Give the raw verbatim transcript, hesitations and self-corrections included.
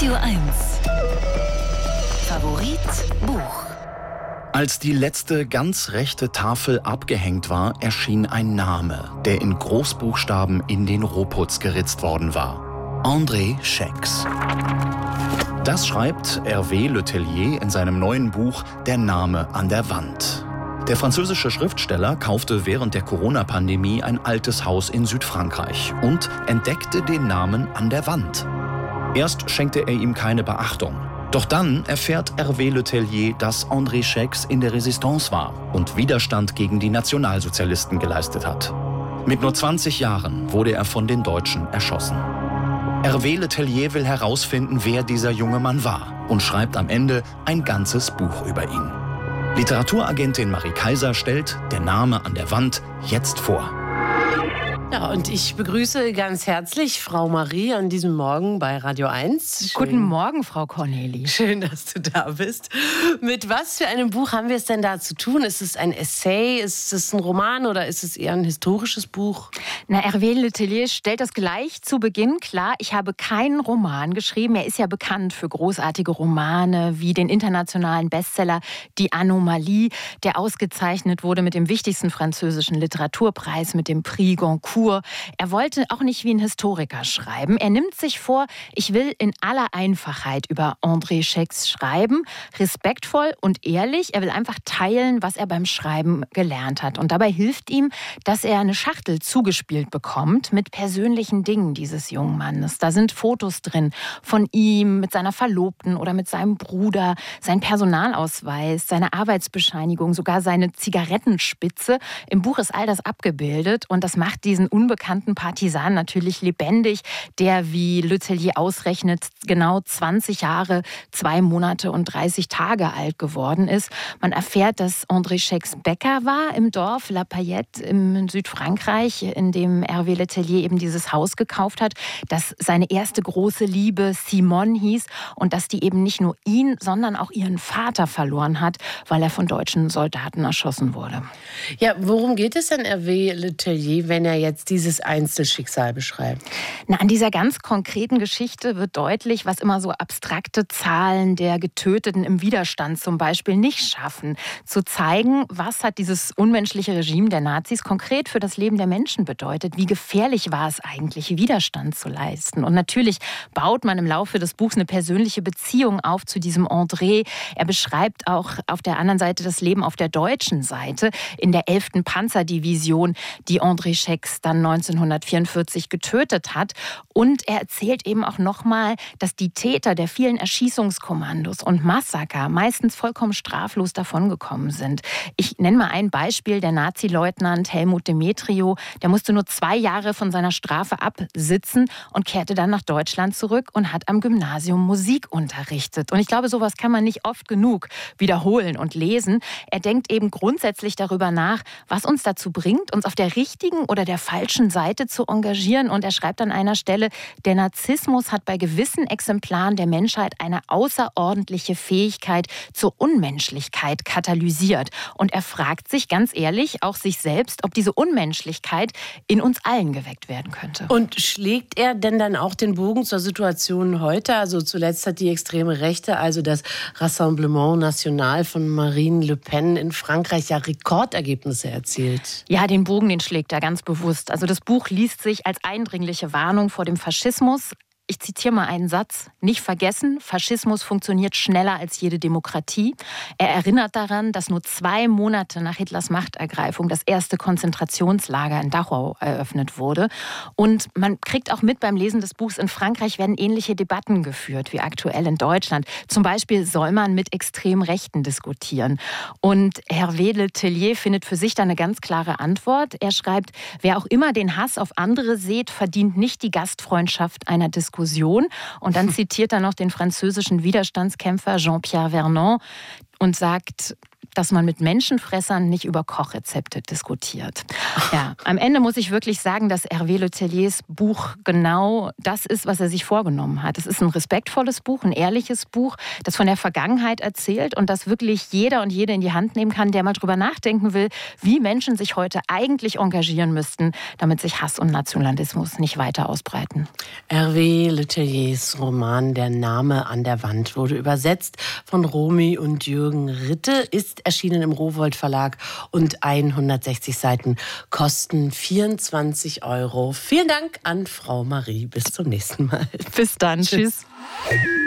Radio eins. Favorit Buch. Als die letzte ganz rechte Tafel abgehängt war, erschien ein Name, der in Großbuchstaben in den Rohputz geritzt worden war. André Schex. Das schreibt Hervé Letellier in seinem neuen Buch Der Name an der Wand. Der französische Schriftsteller kaufte während der Corona-Pandemie ein altes Haus in Südfrankreich und entdeckte den Namen an der Wand. Erst schenkte er ihm keine Beachtung. Doch dann erfährt Hervé Letellier, dass André Schex in der Resistance war und Widerstand gegen die Nationalsozialisten geleistet hat. Mit nur zwanzig Jahren wurde er von den Deutschen erschossen. Hervé Letellier will herausfinden, wer dieser junge Mann war und schreibt am Ende ein ganzes Buch über ihn. Literaturagentin Marie Kaiser stellt Der Name an der Wand jetzt vor. Ja, und ich begrüße ganz herzlich Frau Marie an diesem Morgen bei Radio eins. Schön. Guten Morgen, Frau Corneli. Schön, dass du da bist. Mit was für einem Buch haben wir es denn da zu tun? Ist es ein Essay, ist es ein Roman oder ist es eher ein historisches Buch? Na, Hervé Letellier stellt das gleich zu Beginn klar. Ich habe keinen Roman geschrieben. Er ist ja bekannt für großartige Romane wie den internationalen Bestseller Die Anomalie, der ausgezeichnet wurde mit dem wichtigsten französischen Literaturpreis, mit dem Prix Goncourt. Er wollte auch nicht wie ein Historiker schreiben. Er nimmt sich vor, ich will in aller Einfachheit über André Schex schreiben, respektvoll und ehrlich. Er will einfach teilen, was er beim Schreiben gelernt hat. Und dabei hilft ihm, dass er eine Schachtel zugespielt bekommt mit persönlichen Dingen dieses jungen Mannes. Da sind Fotos drin von ihm mit seiner Verlobten oder mit seinem Bruder, sein Personalausweis, seine Arbeitsbescheinigung, sogar seine Zigarettenspitze. Im Buch ist all das abgebildet und das macht diesen unbekannten Partisan natürlich lebendig, der, wie Letellier ausrechnet, genau zwanzig Jahre, zwei Monate und dreißig Tage alt geworden ist. Man erfährt, dass André Schex Bäcker war im Dorf La Paillette in Südfrankreich, in dem Hervé Letellier eben dieses Haus gekauft hat, dass seine erste große Liebe Simone hieß und dass die eben nicht nur ihn, sondern auch ihren Vater verloren hat, weil er von deutschen Soldaten erschossen wurde. Ja, worum geht es denn Hervé Letellier, wenn er jetzt dieses Einzelschicksal beschreibt? Na, an dieser ganz konkreten Geschichte wird deutlich, was immer so abstrakte Zahlen der Getöteten im Widerstand zum Beispiel nicht schaffen. Zu zeigen, was hat dieses unmenschliche Regime der Nazis konkret für das Leben der Menschen bedeutet. Wie gefährlich war es eigentlich, Widerstand zu leisten? Und natürlich baut man im Laufe des Buchs eine persönliche Beziehung auf zu diesem André. Er beschreibt auch auf der anderen Seite das Leben auf der deutschen Seite in der elften Panzerdivision, die André Schex dann neunzehnhundertvierundvierzig getötet hat. Und er erzählt eben auch nochmal, dass die Täter der vielen Erschießungskommandos und Massaker meistens vollkommen straflos davongekommen sind. Ich nenne mal ein Beispiel, der Nazi-Leutnant Helmut Demetrio, der musste nur zwei Jahre von seiner Strafe absitzen und kehrte dann nach Deutschland zurück und hat am Gymnasium Musik unterrichtet. Und ich glaube, sowas kann man nicht oft genug wiederholen und lesen. Er denkt eben grundsätzlich darüber nach, was uns dazu bringt, uns auf der richtigen oder der falschen Seite zu engagieren. Und er schreibt an einer Stelle, der Narzissmus hat bei gewissen Exemplaren der Menschheit eine außerordentliche Fähigkeit zur Unmenschlichkeit katalysiert. Und er fragt sich ganz ehrlich, auch sich selbst, ob diese Unmenschlichkeit in uns allen geweckt werden könnte. Und schlägt er denn dann auch den Bogen zur Situation heute? Also zuletzt hat die extreme Rechte, also das Rassemblement National von Marine Le Pen in Frankreich ja Rekordergebnisse erzielt. Ja, den Bogen, den schlägt er ganz bewusst. Also das Buch liest sich als eindringliche Warnung vor dem Faschismus. Ich zitiere mal einen Satz. Nicht vergessen, Faschismus funktioniert schneller als jede Demokratie. Er erinnert daran, dass nur zwei Monate nach Hitlers Machtergreifung das erste Konzentrationslager in Dachau eröffnet wurde. Und man kriegt auch mit beim Lesen des Buchs, in Frankreich werden ähnliche Debatten geführt wie aktuell in Deutschland. Zum Beispiel soll man mit extrem Rechten diskutieren. Und Hervé Letellier findet für sich da eine ganz klare Antwort. Er schreibt, wer auch immer den Hass auf andere sät, verdient nicht die Gastfreundschaft einer Diskussion. Und dann zitiert er noch den französischen Widerstandskämpfer Jean-Pierre Vernant und sagt, dass man mit Menschenfressern nicht über Kochrezepte diskutiert. Ja, am Ende muss ich wirklich sagen, dass Hervé Leteliers Buch genau das ist, was er sich vorgenommen hat. Es ist ein respektvolles Buch, ein ehrliches Buch, das von der Vergangenheit erzählt und das wirklich jeder und jede in die Hand nehmen kann, der mal drüber nachdenken will, wie Menschen sich heute eigentlich engagieren müssten, damit sich Hass und Nationalismus nicht weiter ausbreiten. Hervé Leteliers Roman Der Name an der Wand wurde übersetzt von Romy und Jürgen Ritte, ist erschienen im Rowohlt Verlag und hundertsechzig Seiten kosten vierundzwanzig Euro. Vielen Dank an Frau Marie. Bis zum nächsten Mal. Bis dann. Tschüss. Tschüss.